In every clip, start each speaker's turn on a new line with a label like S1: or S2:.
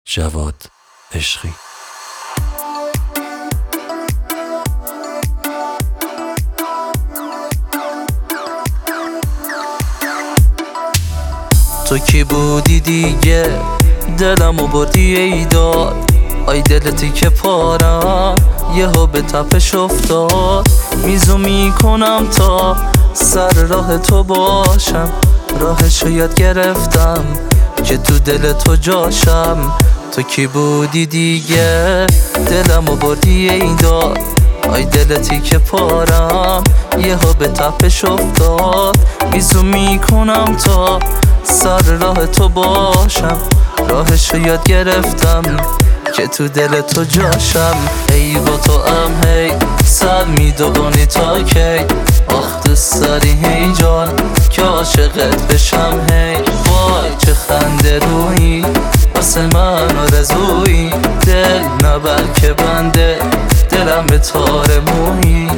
S1: جواد عشقی.
S2: تو کی بودی دیگه دلمو بردی ای داد، آی دلتی که پارم یهو به تپش افتاد. میزو میکنم تا سر راه تو باشم، راهشو یاد گرفتم که تو دل تو جاشم. تو کی بودی دیگه دلمو بردی ای داد، آی دلتی که پارم یهو به تپش افتاد. میزو میکنم تا سر راه تو باشم، راهشو یاد گرفتم که تو دل تو جاشم. ای با تو ام هی سر میدوانی تا کی، آخ دوست داری هی جان که عاشقت بشم هی. وای چه خنده رویی واسه من آرزویی، دل نبر که بنده دلم به تار مویی.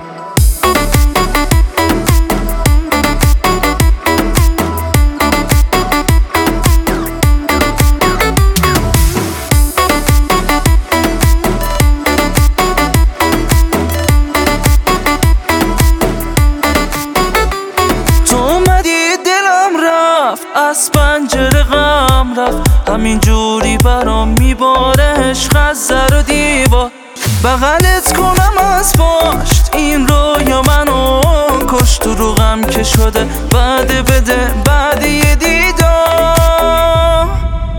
S2: از پنجره غم رفت، همین جوری برام میباره عشق از زر و دیوار. بغلت کنم از پشت این رویا منو کشت، تو رو غم که شده بعد بده بعد یه دیدار.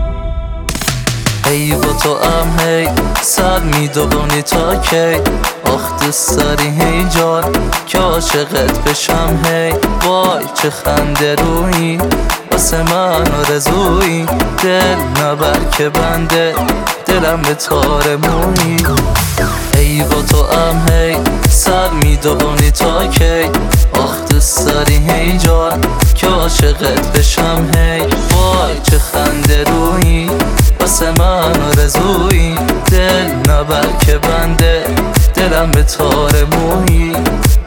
S2: ای با تو ام هی سر میدوانی تا کی، آخ دوست داری هی جان که عاشقت بشم هی. وای چه خنده رویی واسه من آرزویی، دل نبر که بنده دلم به تار مویی. ای با تو ام هی سر میدوانی تا کی، آخ دوست داری هی جان که عاشقت بشم هی. وای چه خنده رویی واسه من آرزویی، دل نبر که بنده دلم به تار مویی.